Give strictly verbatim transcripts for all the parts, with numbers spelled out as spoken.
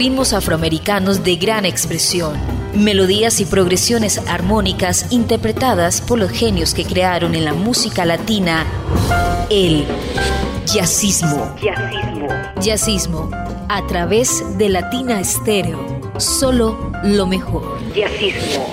ritmos afroamericanos de gran expresión, melodías y progresiones armónicas interpretadas por los genios que crearon en la música latina el jazzismo. Jazzismo. Jazzismo, a través de Latina Estéreo, solo lo mejor. Jazzismo.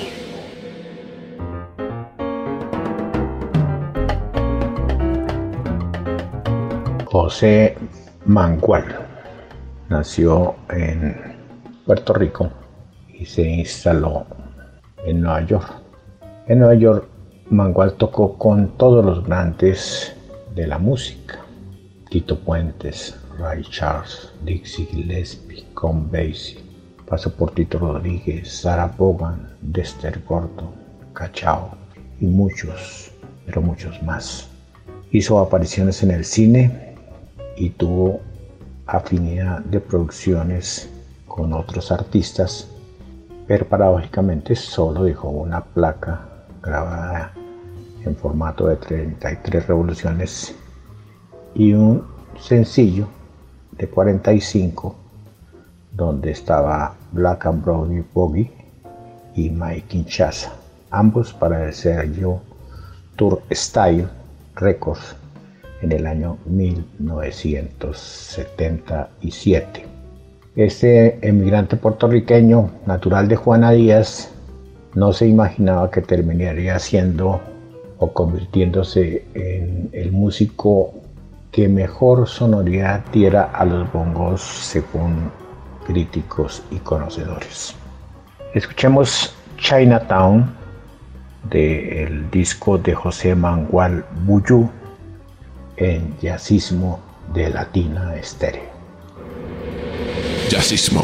José Mangual nació en Puerto Rico y se instaló en Nueva York. En Nueva York, Mangual tocó con todos los grandes de la música: Tito Puentes, Ray Charles, Dixie Gillespie, Count Basie. Pasó por Tito Rodríguez, Sarah Vaughan, Dexter Gordon, Cachao y muchos, pero muchos más. Hizo apariciones en el cine y tuvo afinidad de producciones con otros artistas, pero paradójicamente solo dejó una placa grabada en formato de treinta y tres revoluciones y un sencillo de cuarenta y cinco donde estaba Black and Brown Boogie y My Kinshasa, ambos para el sello Tour Style Records en el año mil novecientos setenta y siete. Este emigrante puertorriqueño, natural de Juana Díaz, no se imaginaba que terminaría siendo o convirtiéndose en el músico que mejor sonoridad diera a los bongos según críticos y conocedores. Escuchemos Chinatown del disco de José Mangual Buyú en Jazzismo de Latina Estéreo. Jazzismo.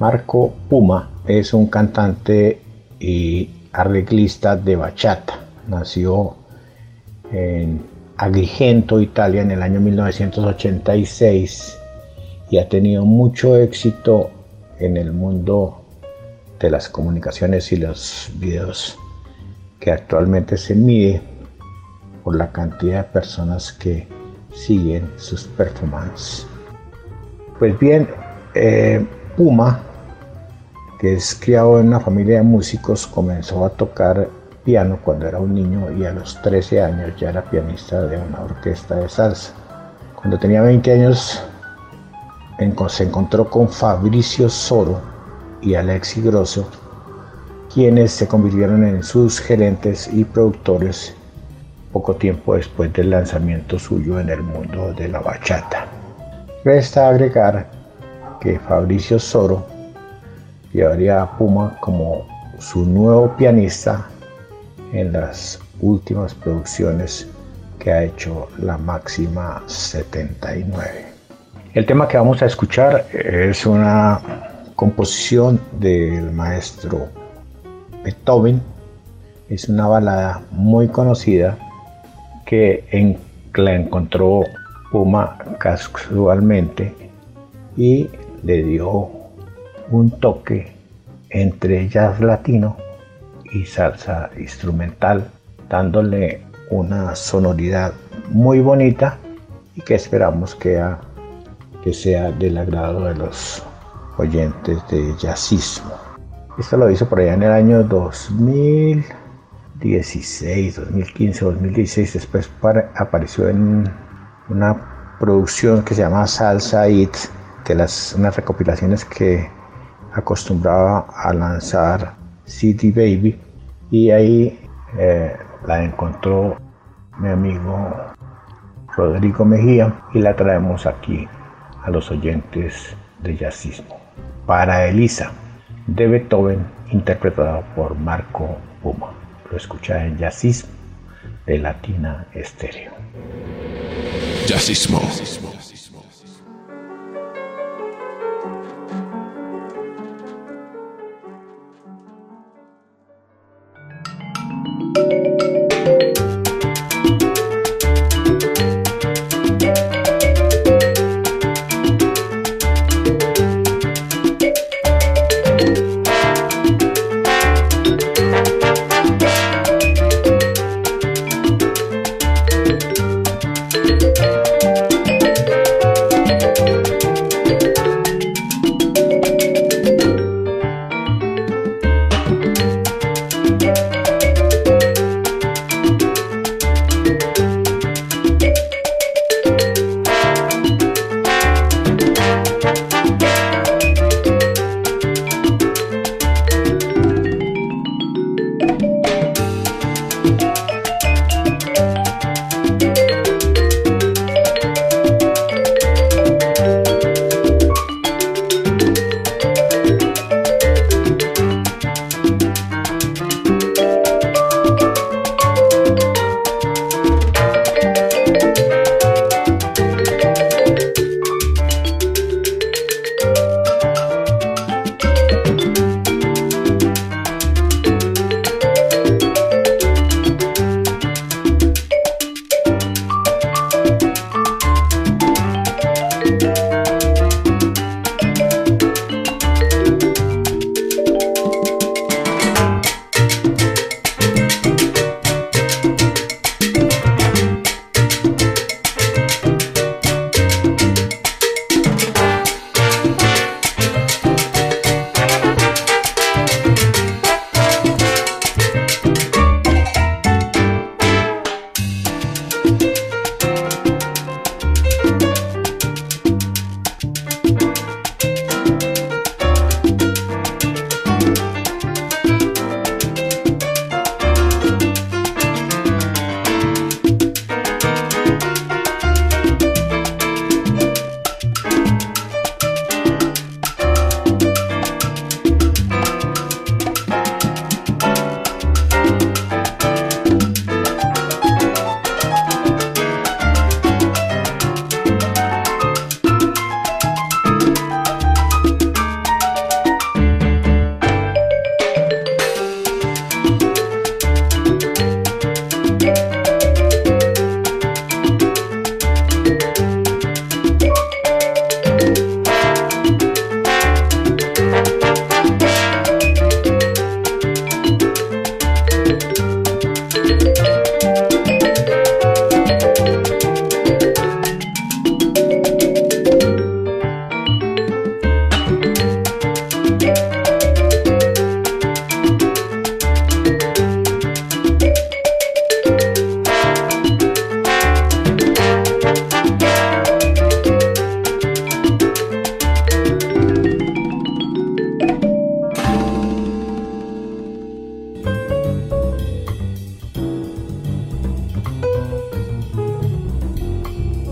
Marco Puma es un cantante y arreglista de bachata. Nació en Agrigento, Italia, en el año mil novecientos ochenta y seis y ha tenido mucho éxito en el mundo de las comunicaciones y los videos, que actualmente se mide por la cantidad de personas que siguen sus performances. Pues bien, eh, Puma, que es criado en una familia de músicos, comenzó a tocar piano cuando era un niño y a los trece años ya era pianista de una orquesta de salsa. Cuando tenía veinte años se encontró con Fabricio Soro y Alexi Grosso, quienes se convirtieron en sus gerentes y productores poco tiempo después del lanzamiento suyo en el mundo de la bachata. Resta agregar que Fabricio Soro llevaría a Puma como su nuevo pianista en las últimas producciones que ha hecho la Máxima setenta y nueve. El tema que vamos a escuchar es una composición del maestro Beethoven. Es una balada muy conocida que en, la encontró Puma casualmente y le dio un toque entre jazz latino y salsa instrumental, dándole una sonoridad muy bonita y que esperamos que, a, que sea del agrado de los oyentes de jazzismo. Esto lo hizo por allá en el año dos mil dieciséis, dos mil quince, dos mil dieciséis. Después para, apareció en una producción que se llama Salsa It, de las unas recopilaciones que acostumbraba a lanzar C D Baby, y ahí eh, la encontró mi amigo Rodrigo Mejía y la traemos aquí a los oyentes de jazzismo. Para Elisa, de Beethoven, interpretado por Marco Puma. Lo escucha en Jazzismo de Latina Estéreo. Jazzismo.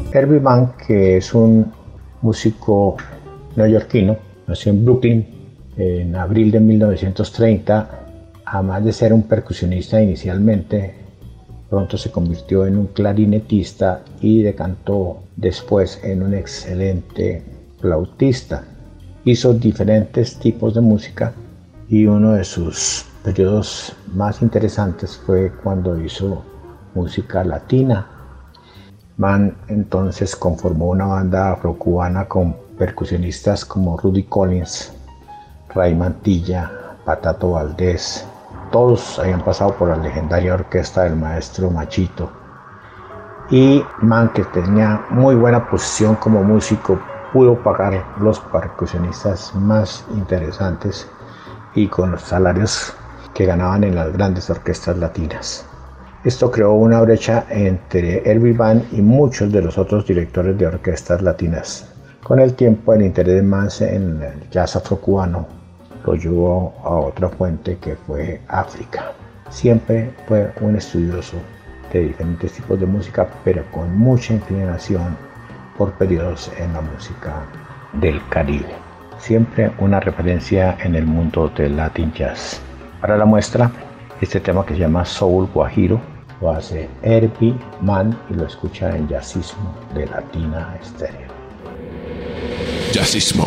Herbie Mann, que es un músico neoyorquino, nació en Brooklyn en abril de mil novecientos treinta. Además de ser un percusionista inicialmente, pronto se convirtió en un clarinetista y decantó después en un excelente flautista. Hizo diferentes tipos de música y uno de sus periodos más interesantes fue cuando hizo música latina. Mann entonces conformó una banda afrocubana con percusionistas como Rudy Collins, Ray Mantilla, Patato Valdés. Todos habían pasado por la legendaria orquesta del maestro Machito. Y Mann, que tenía muy buena posición como músico, pudo pagar los percusionistas más interesantes y con los salarios que ganaban en las grandes orquestas latinas. Esto creó una brecha entre Herbie Mann y muchos de los otros directores de orquestas latinas. Con el tiempo, el interés de Mann en el jazz afrocubano lo llevó a otra fuente, que fue África. Siempre fue un estudioso de diferentes tipos de música, pero con mucha inclinación por periodos en la música del Caribe. Siempre una referencia en el mundo del Latin Jazz. Para la muestra, este tema que se llama Soul Guajiro lo hace Herbie Mann y lo escucha en Jazzismo de Latina Estéreo. Jazzismo.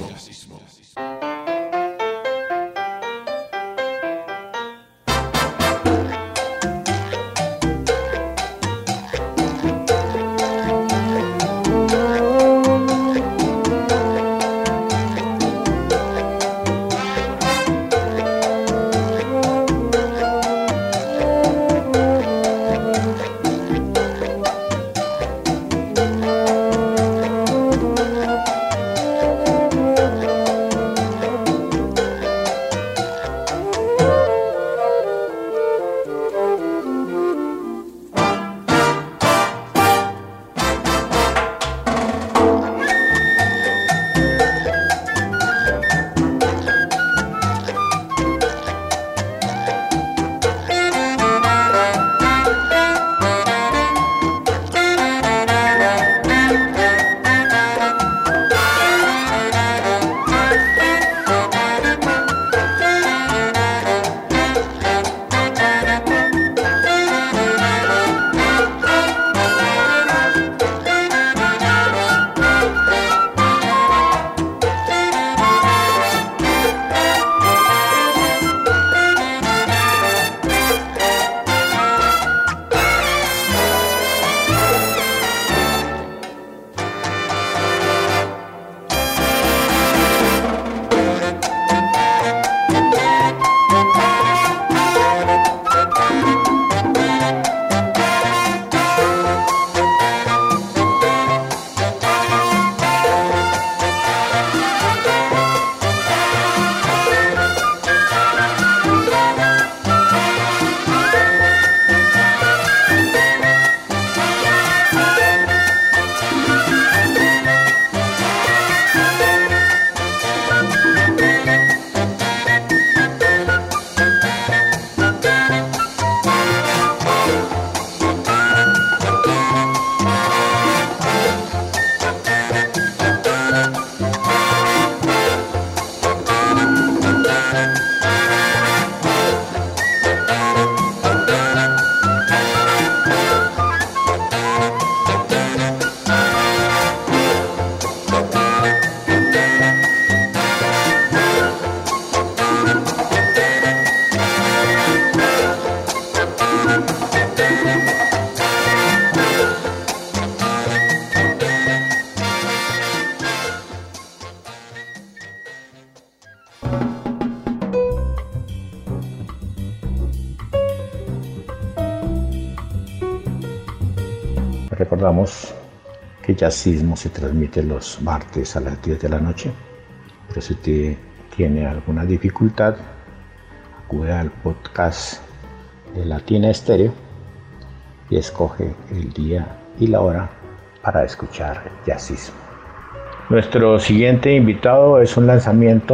Recordamos que Jazzismo se transmite los martes a las diez de la noche, pero si te tiene alguna dificultad, acude al podcast de Latina Estéreo y escoge el día y la hora para escuchar Jazzismo. Nuestro siguiente invitado es un lanzamiento,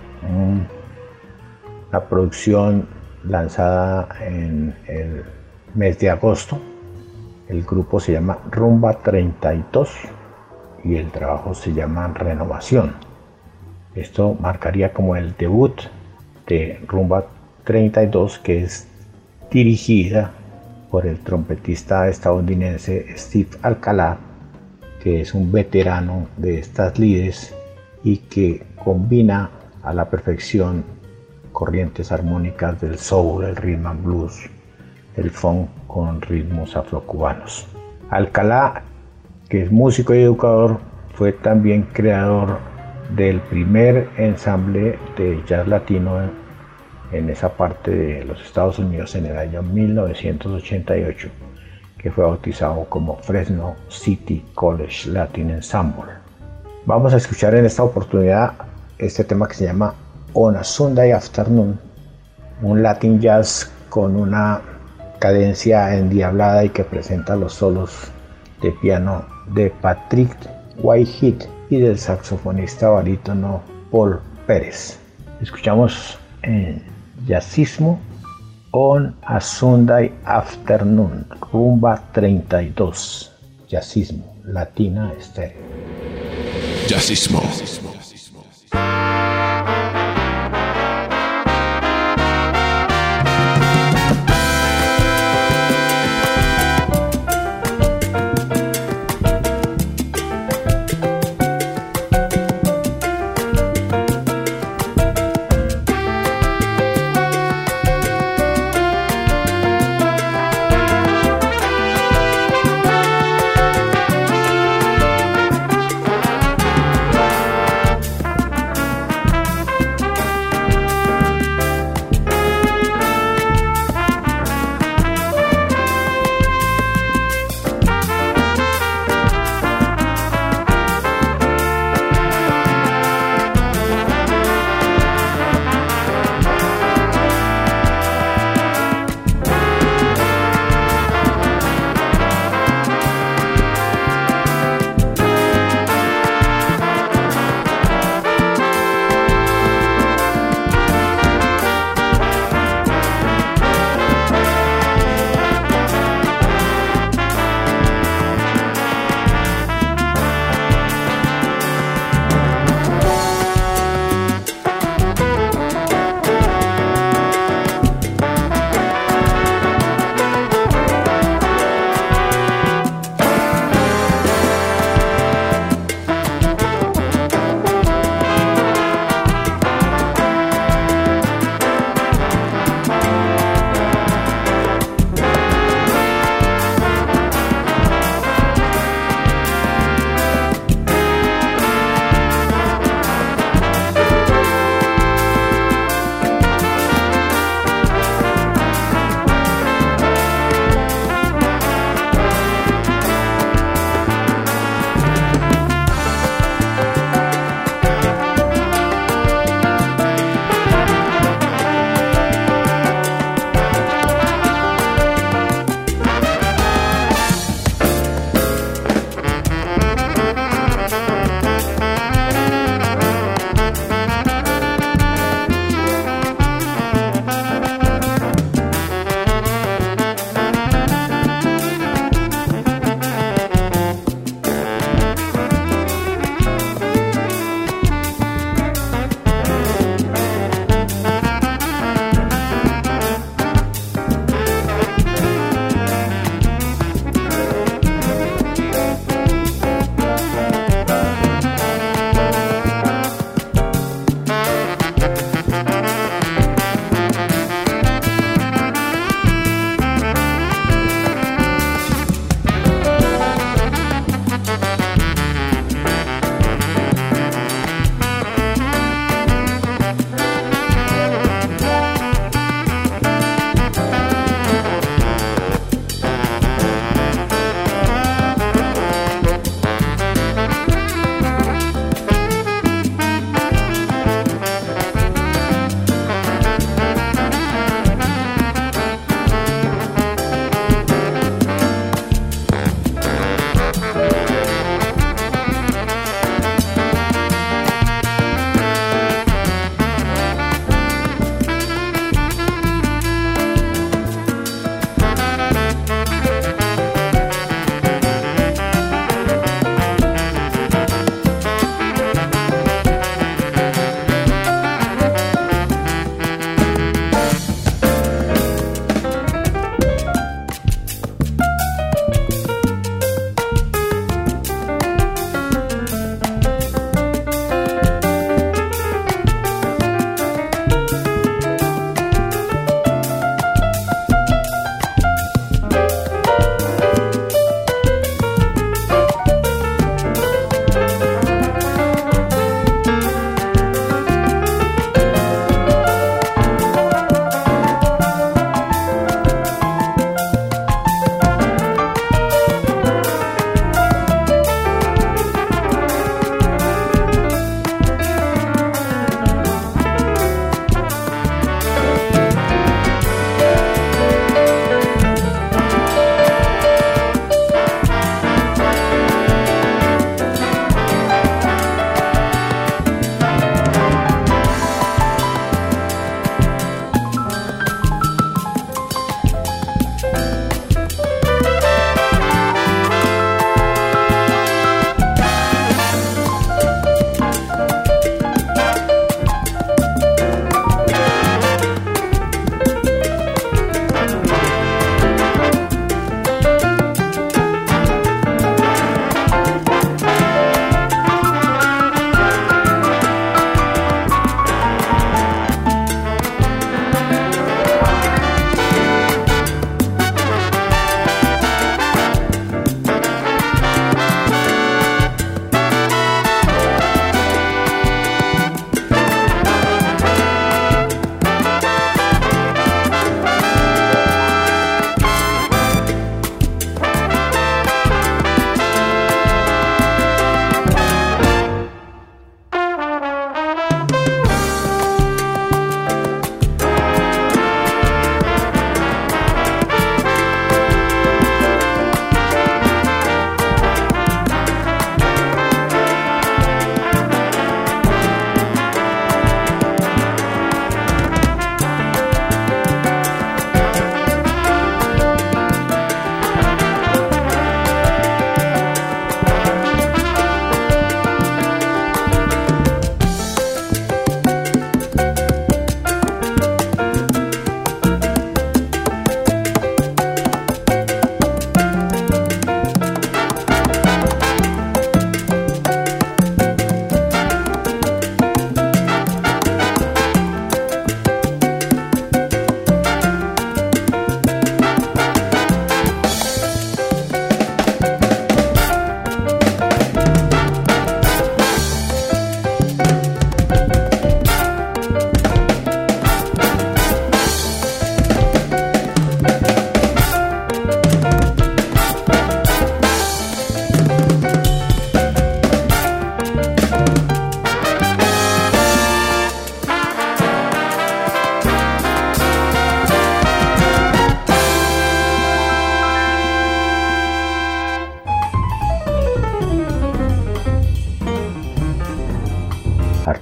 una producción lanzada en el mes de agosto El grupo se llama Rumba treinta y dos y el trabajo se llama Renovación. Esto marcaría como el debut de Rumba treinta y dos, que es dirigida por el trompetista estadounidense Steve Alcalá, que es un veterano de estas lides y que combina a la perfección corrientes armónicas del soul, el rhythm and blues, el funk con ritmos afrocubanos. Alcalá, que es músico y educador, fue también creador del primer ensamble de jazz latino en esa parte de los Estados Unidos en el año mil novecientos ochenta y ocho, que fue bautizado como Fresno City College Latin Ensemble. Vamos a escuchar en esta oportunidad este tema que se llama On a Sunday Afternoon, un Latin jazz con una cadencia endiablada y que presenta los solos de piano de Patrick Whitehead y del saxofonista barítono Paul Pérez. Escuchamos en Jazzismo On a Sunday Afternoon, Rumba treinta y dos, Jazzismo, Latina Estéreo. Jazzismo.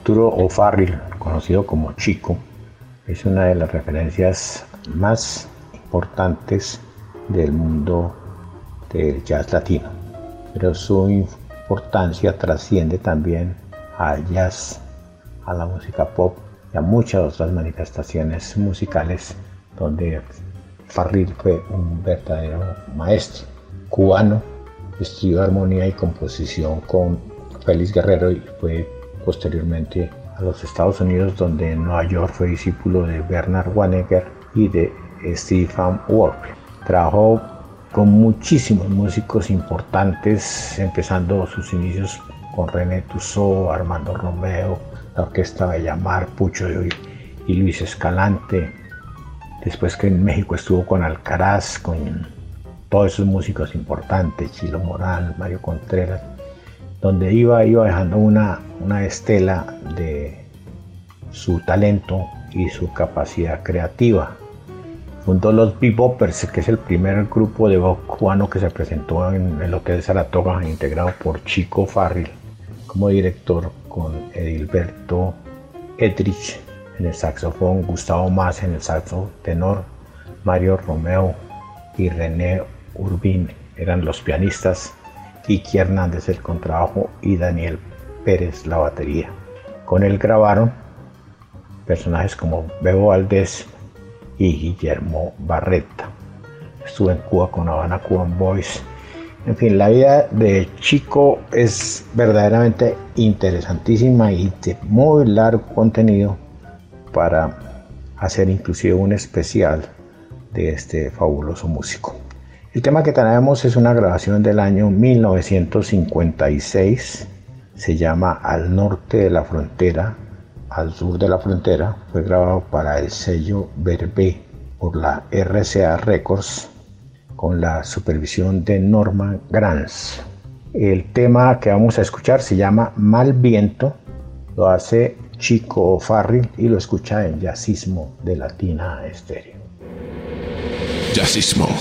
Arturo O'Farrill, conocido como Chico, es una de las referencias más importantes del mundo del jazz latino, pero su importancia trasciende también al jazz, a la música pop y a muchas otras manifestaciones musicales donde Farrill fue un verdadero maestro cubano. Estudió armonía y composición con Félix Guerrero y fue posteriormente a los Estados Unidos, donde en Nueva York fue discípulo de Bernard Wanneger y de Stephen Ward. Trabajó con muchísimos músicos importantes, empezando sus inicios con René Toussaint, Armando Romeo, la Orquesta Bellamar, Pucho y Luis Escalante. Después que en México estuvo con Alcaraz, con todos esos músicos importantes, Chilo Morán, Mario Contreras, donde iba, iba dejando una, una estela de su talento y su capacidad creativa. Fundó los Bebopers, que es el primer grupo de bop cubano que se presentó en el Hotel Saratoga, integrado por Chico Farrill como director, con Edilberto Etrich en el saxofón, Gustavo Mas en el saxo tenor, Mario Romeo y René Urbín eran los pianistas, Kiki Hernández el contrabajo y Daniel Pérez la batería. Con él grabaron personajes como Bebo Valdés y Guillermo Barreta. Estuvo en Cuba con Habana Cuban Boys. En fin, la vida de Chico es verdaderamente interesantísima y de muy largo contenido para hacer inclusive un especial de este fabuloso músico. El tema que tenemos es una grabación del año mil novecientos cincuenta y seis, se llama Al norte de la frontera, al sur de la frontera. Fue grabado para el sello Verbe por la R C A Records con la supervisión de Norman Granz. El tema que vamos a escuchar se llama Mal Viento, lo hace Chico Farrill y lo escucha en Jazzismo de Latina Estéreo. Jazzismo.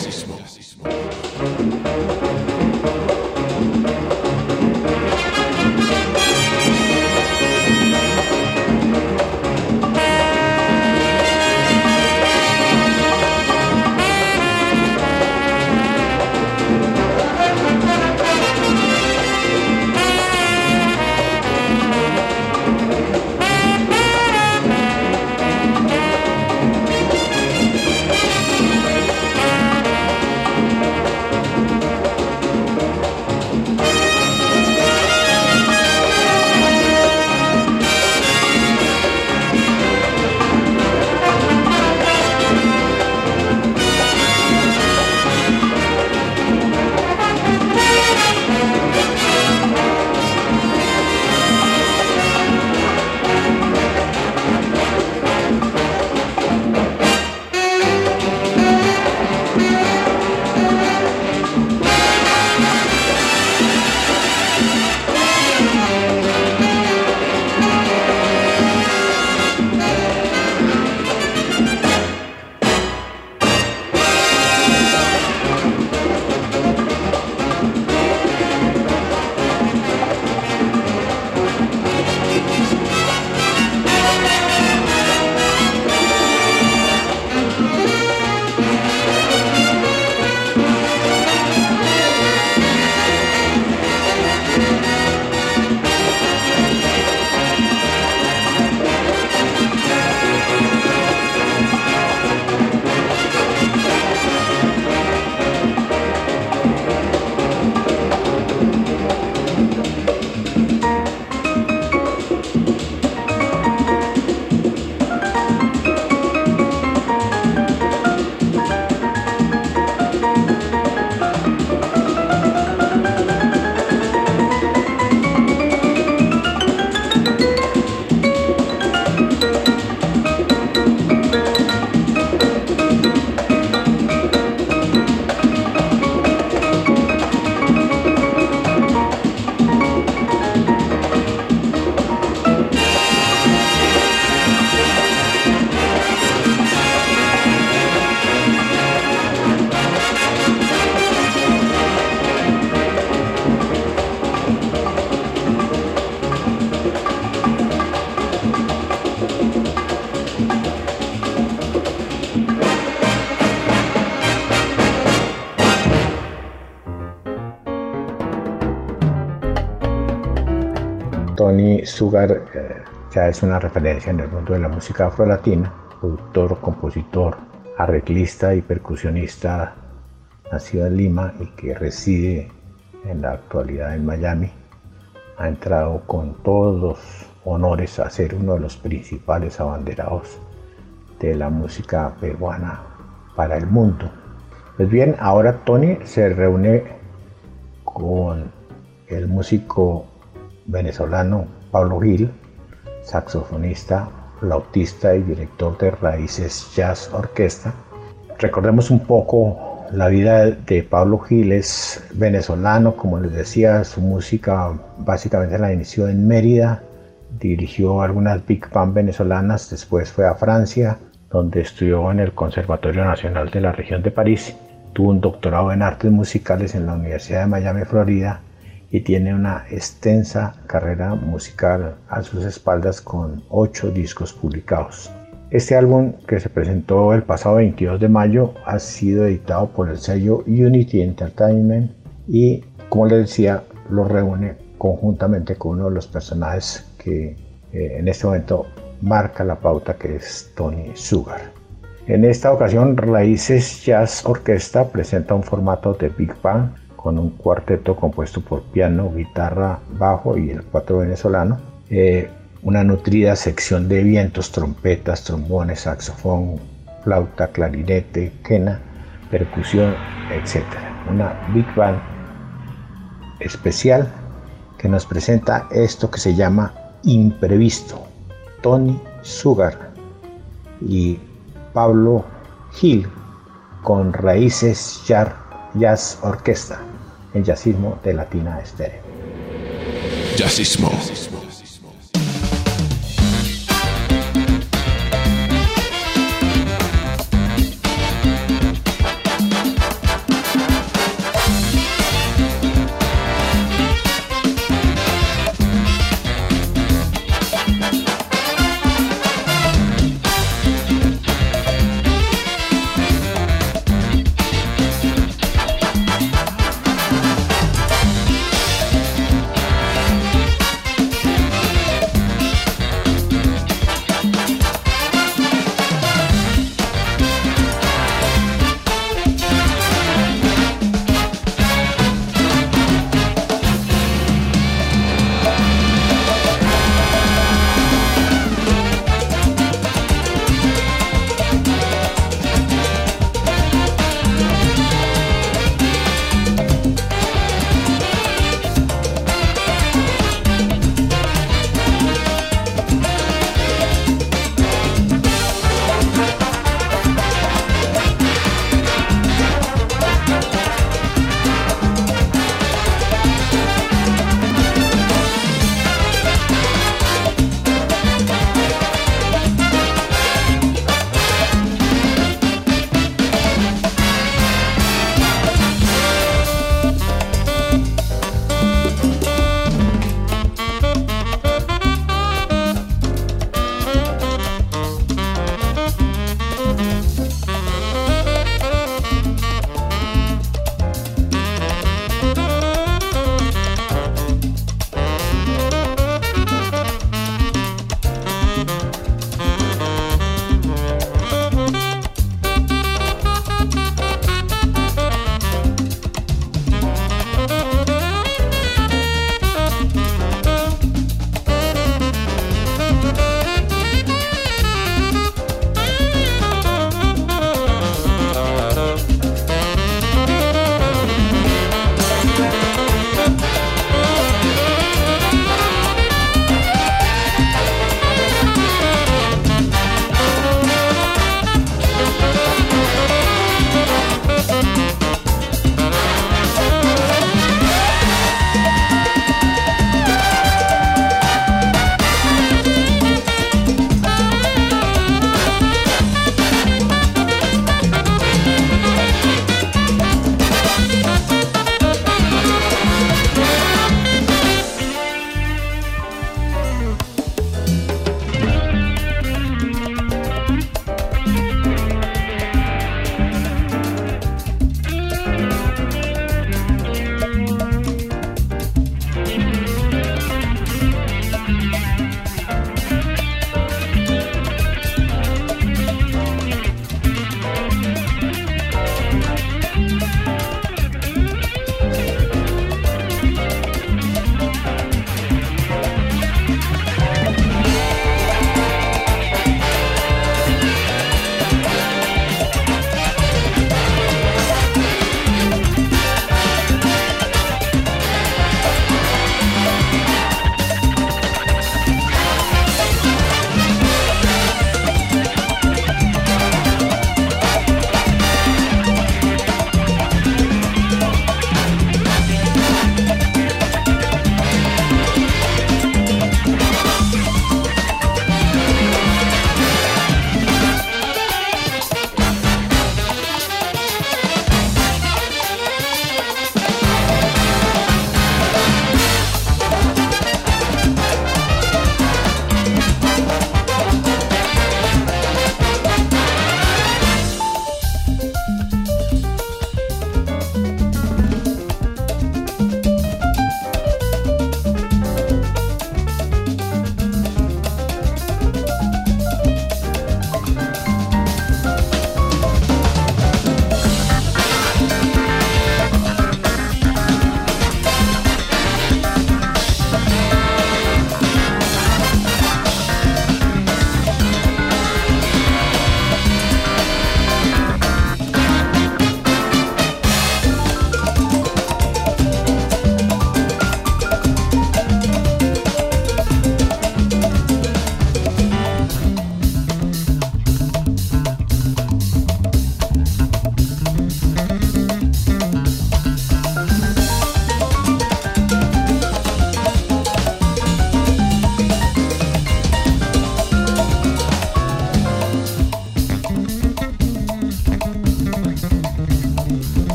Tony Sugar eh, ya es una referencia en el mundo de la música afrolatina, productor, compositor, arreglista y percusionista nacido en Lima y que reside en la actualidad en Miami. Ha entrado con todos los honores a ser uno de los principales abanderados de la música peruana para el mundo. Pues bien, ahora Tony se reúne con el músico venezolano Pablo Gil, saxofonista, flautista y director de Raíces Jazz Orquesta. Recordemos un poco la vida de Pablo Gil. Es venezolano, como les decía, su música básicamente la inició en Mérida, dirigió algunas big band venezolanas, después fue a Francia, donde estudió en el Conservatorio Nacional de la región de París, tuvo un doctorado en artes musicales en la Universidad de Miami, Florida, y tiene una extensa carrera musical a sus espaldas con ocho discos publicados. Este álbum, que se presentó el pasado veintidós de mayo, ha sido editado por el sello Unity Entertainment y, como les decía, lo reúne conjuntamente con uno de los personajes que eh, en este momento marca la pauta, que es Tony Sugar. En esta ocasión, Raíces Jazz Orquesta presenta un formato de Big Band con un cuarteto compuesto por piano, guitarra, bajo y el cuatro venezolano. Eh, una nutrida sección de vientos, trompetas, trombones, saxofón, flauta, clarinete, quena, percusión, etcétera. Una Big Band especial que nos presenta esto que se llama Imprevisto. Tony Sugar y Pablo Gil con Raíces Jazz Orquesta, el jazzismo de Latina Estéreo. Jazzismo.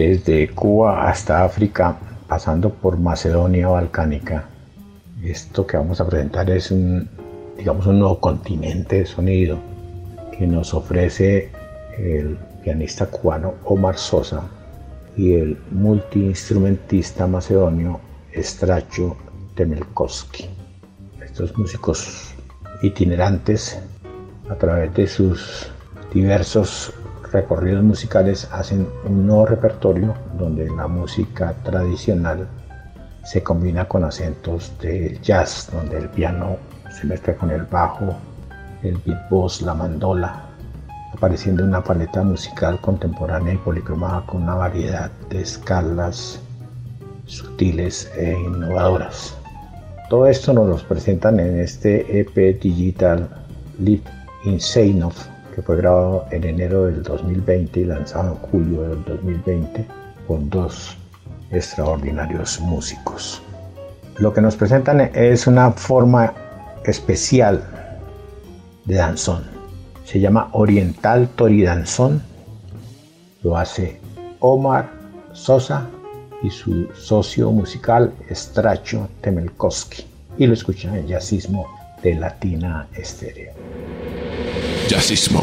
desde Cuba hasta África, pasando por Macedonia balcánica. Esto que vamos a presentar es un, digamos, un nuevo continente de sonido que nos ofrece el pianista cubano Omar Sosa y el multiinstrumentista macedonio Stracho Temelkovski. Estos músicos itinerantes, a través de sus diversos recorridos musicales, hacen un nuevo repertorio donde la música tradicional se combina con acentos del jazz, donde el piano se mezcla con el bajo, el beatbox, la mandola, apareciendo una paleta musical contemporánea y policromada con una variedad de escalas sutiles e innovadoras. Todo esto nos lo presentan en este E P digital Live in Seinov, que fue grabado en enero del dos mil veinte y lanzado en julio del dos mil veinte por dos extraordinarios músicos. Lo que nos presentan es una forma especial de danzón. Se llama Oriental Toridanzón. Lo hace Omar Sosa y su socio musical Stracho Temelkovski. Y lo escuchan en Jazzismo de Latina Estéreo. Jazzismo.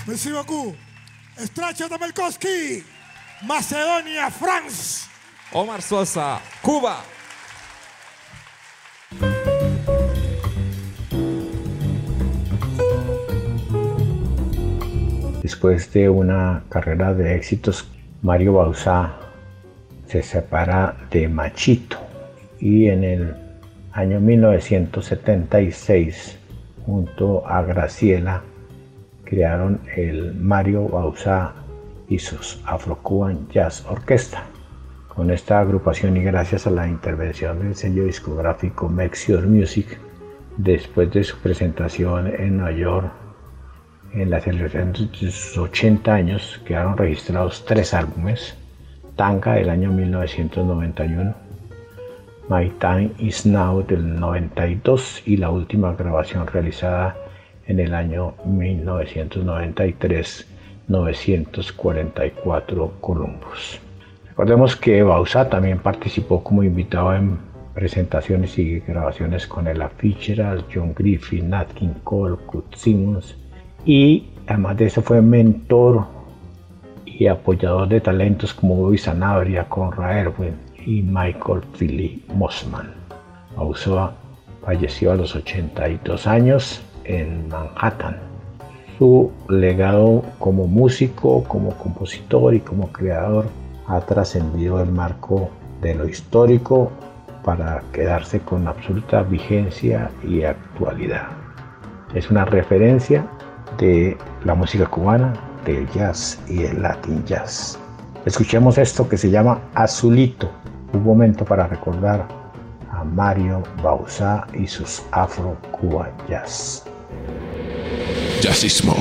Merci beaucoup. Stracha Tamelkowski, Macedonia, France. Omar Sosa, Cuba. Después de una carrera de éxitos, Mario Bauzá se separa de Machito y en el año mil novecientos setenta y seis, junto a Graciela, crearon el Mario Bauzá y sus Afro-Cuban Jazz Orquesta. Con esta agrupación y gracias a la intervención del sello discográfico Mexior Music, después de su presentación en Nueva York, en la celebración de sus ochenta años, quedaron registrados tres álbumes: Tanga del año mil novecientos noventa y uno, My Time Is Now del noventa y dos y la última grabación realizada en el año mil novecientos noventa y tres, novecientos cuarenta y cuatro Columbus. Recordemos que Bauzá también participó como invitado en presentaciones y grabaciones con Ella Fitzgerald, John Griffith, Nat King Cole, Cut Simmons, y además de eso fue mentor y apoyador de talentos como Bobby Sanabria, Conrad Erwin y Michael Philip Mossman. Bauzá falleció a los ochenta y dos años en Manhattan. Su legado como músico, como compositor y como creador ha trascendido el marco de lo histórico para quedarse con absoluta vigencia y actualidad. Es una referencia de la música cubana, del jazz y del Latin jazz. Escuchemos esto que se llama Azulito, un momento para recordar a Mario Bauzá y sus Afro-Cuban Jazz. Jazzismo.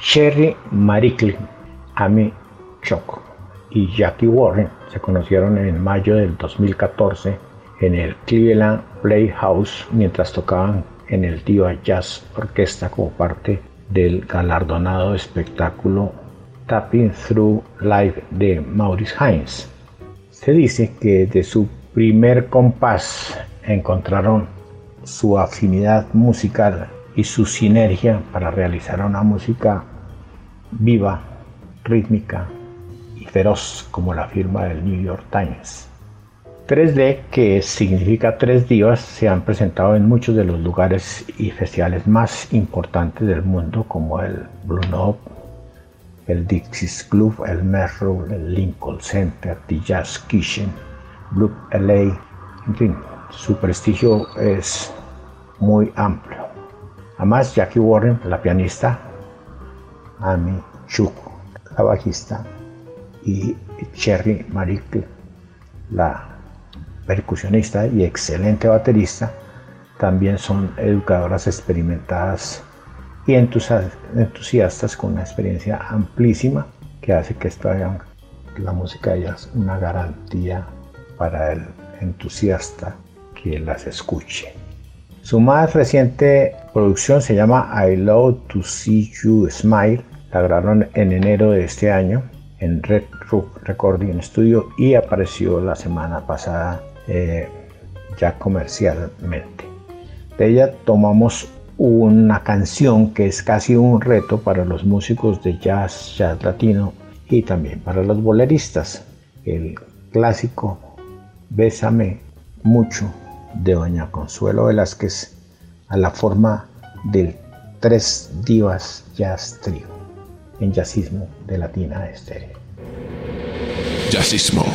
Cherry Maricle, Amy Choco y Jackie Warren se conocieron en mayo del dos mil catorce en el Cleveland Playhouse mientras tocaban en el Diva Jazz Orquesta como parte del galardonado espectáculo Tapping Through Live de Maurice Haynes. Se dice que de su primer compás encontraron su afinidad musical y su sinergia para realizar una música viva, rítmica y feroz, como la afirma el New York Times. tres D, que significa tres divas, se han presentado en muchos de los lugares y festivales más importantes del mundo, como el Blue Note, el Dixie's Club, el Metro, el Lincoln Center, The Jazz Kitchen, Blue L A, en fin, su prestigio es muy amplio. Además, Jackie Warren, la pianista, Amy Choco, la bajista, y Cherry Maricle, la percusionista y excelente baterista, también son educadoras experimentadas y entusiastas con una experiencia amplísima que hace que esto haga la música de ellas una garantía para el entusiasta que las escuche. Su más reciente producción se llama I Love to See You Smile. La grabaron en enero de este año en Red Roof Recording Studio y apareció la semana pasada eh, ya comercialmente. De ella tomamos una canción que es casi un reto para los músicos de jazz, jazz latino y también para los boleristas. El clásico Bésame Mucho de doña Consuelo Velázquez a la forma del Tres Divas Jazz Trio en Jazzismo de Latina Estéreo. Jazzismo.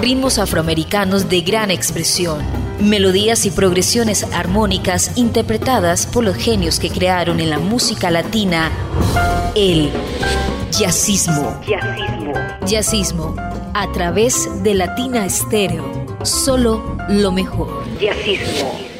Ritmos afroamericanos de gran expresión. Melodías y progresiones armónicas interpretadas por los genios que crearon en la música latina el jazzismo. Jazzismo. Jazzismo. A través de Latina Estéreo. Solo lo mejor. Jazzismo.